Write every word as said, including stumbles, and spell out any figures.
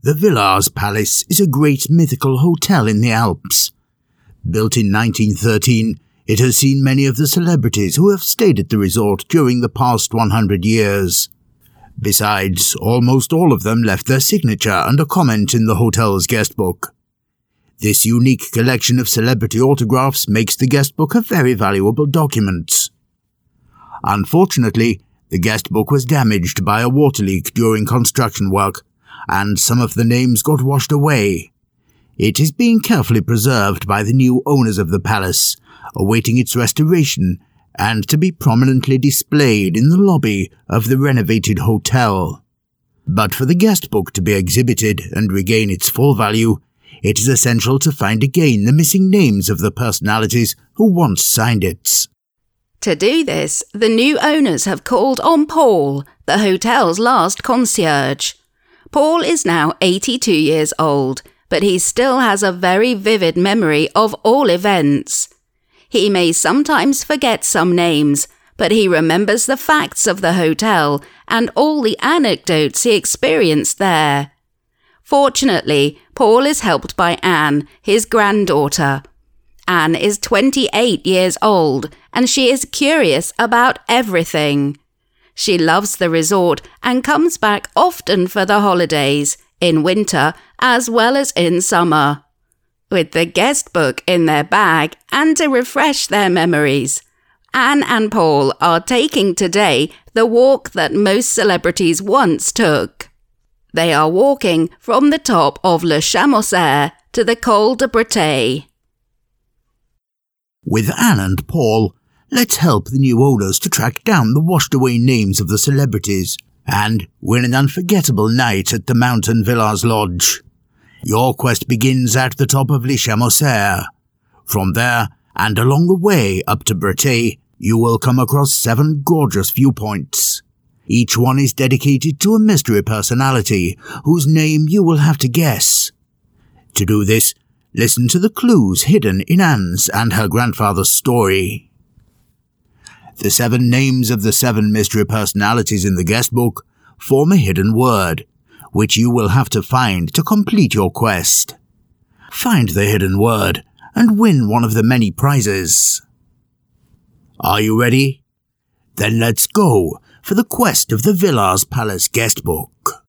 The Villars Palace is a great mythical hotel in the Alps. Built in nineteen thirteen, it has seen many of the celebrities who have stayed at the resort during the past one hundred years. Besides, almost all of them left their signature and a comment in the hotel's guest book. This unique collection of celebrity autographs makes the guest book a very valuable document. Unfortunately, the guest book was damaged by a water leak during construction work, and some of the names got washed away. It is being carefully preserved by the new owners of the palace, awaiting its restoration and to be prominently displayed in the lobby of the renovated hotel. But for the guest book to be exhibited and regain its full value, it is essential to find again the missing names of the personalities who once signed it. To do this, the new owners have called on Paul, the hotel's last concierge. Paul is now eighty-two years old, but he still has a very vivid memory of all events. He may sometimes forget some names, but he remembers the facts of the hotel and all the anecdotes he experienced there. Fortunately, Paul is helped by Anne, his granddaughter. Anne is twenty-eight years old and she is curious about everything. She loves the resort and comes back often for the holidays, in winter as well as in summer. With the guest book in their bag and to refresh their memories, Anne and Paul are taking today the walk that most celebrities once took. They are walking from the top of Le Chamoiseau to the Col de Breteuil. With Anne and Paul, let's help the new owners to track down the washed-away names of the celebrities and win an unforgettable night at the Mountain Villas Lodge. Your quest begins at the top of Le Chamoiseau. From there, and along the way up to Breteuil, you will come across seven gorgeous viewpoints. Each one is dedicated to a mystery personality, whose name you will have to guess. To do this, listen to the clues hidden in Anne's and her grandfather's story. The seven names of the seven mystery personalities in the guest book form a hidden word, which you will have to find to complete your quest. Find the hidden word and win one of the many prizes. Are you ready? Then let's go for the quest of the Villars Palace guest book.